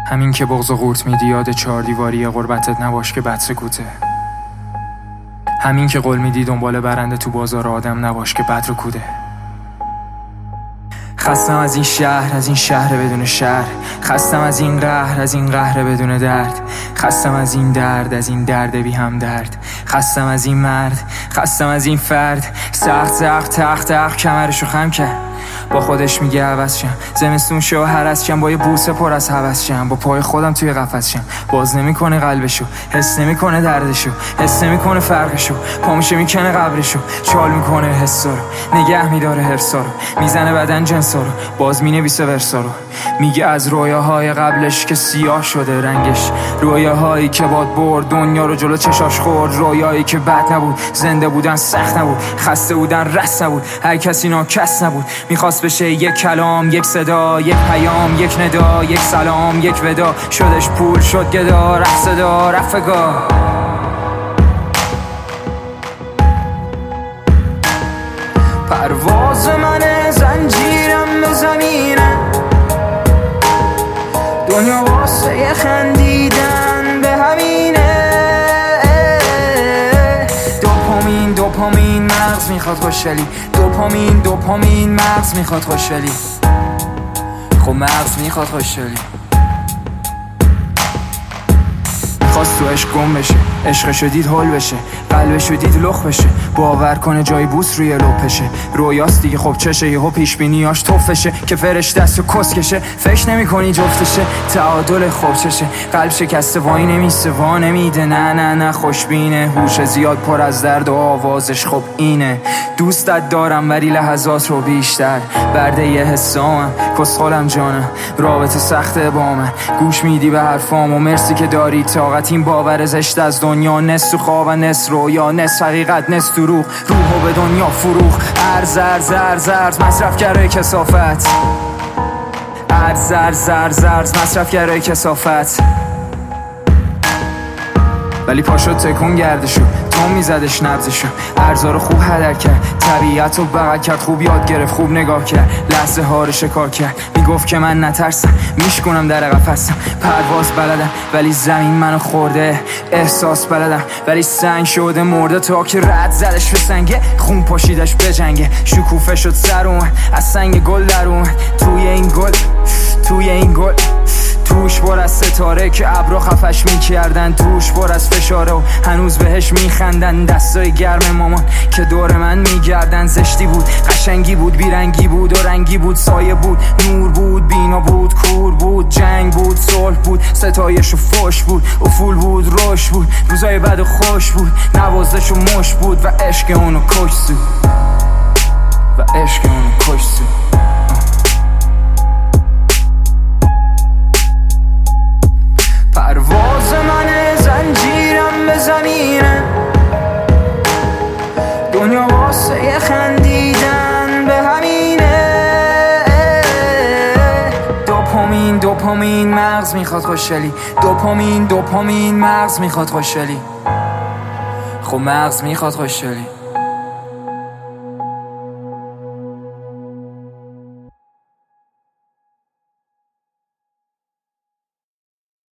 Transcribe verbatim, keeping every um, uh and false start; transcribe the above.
همین که بغض و قورت میدی یاد چهار دیواری غربتت نباش که بد سکوته. همین که قول میدی دنبال برنده تو بازار آدم نباش که بد رکوده. خستم از این شهر، از این شهر بدون شهر. خستم از این قهر، از این قهر بدون درد. خستم از این درد، از این درد بی هم درد. خستم از این مرد، خستم از این فرد. سخت سخت تخت تخت کمرشو خم کرد، با خودش میگه عوض شم. زمستون شو هرس شم، با یه بوسه پر از هوس شم. با پای خودم توی قفس شم، باز نمیکنه قلبشو، حس نمیکنه دردشو، حس نمیکنه فرقشو. پاموشه میکنه قبرشو، چال میکنه حسا رو، نگه میداره حرسا رو، میزنه بدن جنسا رو، باز مینویسه ورسا رو. میگه از رویاهای قبلش که سیاه شده رنگش، رویاهایی که باد برد دنیا رو جلو چشاش خورد. رویایی که بد نبود، زنده بودن سخت نبود، خسته بودن رس نبود، هر کسی ناکس نبود. میخواست بشه یک کلام، یک صدا، یک پیام، یک ندا، یک سلام، یک ودا. شدش پول، شد گدا، رفت صدا، رفت فگاه. پرواز من زنجیرم به زمینه، دنیا واسه خندیدن به همینه. دوپامین دوپامین مغز میخواد خوشحالی، دوپامین دوپامین مغز میخواد خوشحالی. خب مغز میخواد خوشحالی. خواست تو عشق گم بشه، عشقشو دید هول بشه، قلبشو دید لخ بشه، باور کنه جای بوس روی لپشه. رویاست دیگه خب چشه، یهو پیش بینیاش توفشه که فرشته است و کس کشه. فکر نمی کنی جفتشه، تعادل خوب چشه. قلب شکسته وای نمیسته، وا نمیده، نه نه نه خوشبینه. هوش زیاد پر از درد و آوازش خب اینه. دوستت دارم ولی لحظات رو بیشتر، برده یه حسامم، کسخالم جانم، رابطه سخته با من. گوش میدی به حرفام و مرسی که داری طاقت. این باور زشت از دنیا، نصف خواب و نصف رویا، نصف حقیقت نصف دروغ. روحو به دنیا فروخ، ارز ارز ارز ارز مصرف گره کثافت. ارز ارز ارز ارز مصرف گره کثافت. ولی پاشو تکون گردشو، تو میزدش نبزشو. ارزا رو خوب هدر کرد، طبیعت رو بغل کرد، خوب یاد گرفت، خوب نگاه کرد، لحظه ها رو شکار کرد. میگفت که من نترسم، میشکنم در قفسم. پرواز بلدم ولی زمین منو خورده، احساس بلدم ولی سنگ شده مرده. تا که رد زدش به سنگه، خون پاشیدش به جنگه. شکوفه شد سر اومد، از سنگ گل در اومد. توی این گل، توی این گل توش پر از ستاره که ابرو خفش میکردن. توش پر از فشاره و هنوز بهش میخندن. دستای گرم مامان که دور من میگردن. زشتی بود، قشنگی بود، بیرنگی بود و رنگی بود. سایه بود، نور بود، بینا بود، کور بود. جنگ بود، صلح بود، ستایش و فوش بود. افول بود، روش بود، روزای بد و خوش بود. نوازش و مش بود و عشق اونو کش سود، و عشق اونو کش سود. پرواز من زنجیرم به زمینه، دنیا واسه خندیدن به همینه. دوپامین دوپامین مغز میخواد خوشحالی، دوپامین دوپامین مغز میخواد خوشحالی. خب مغز میخواد خوشحالی.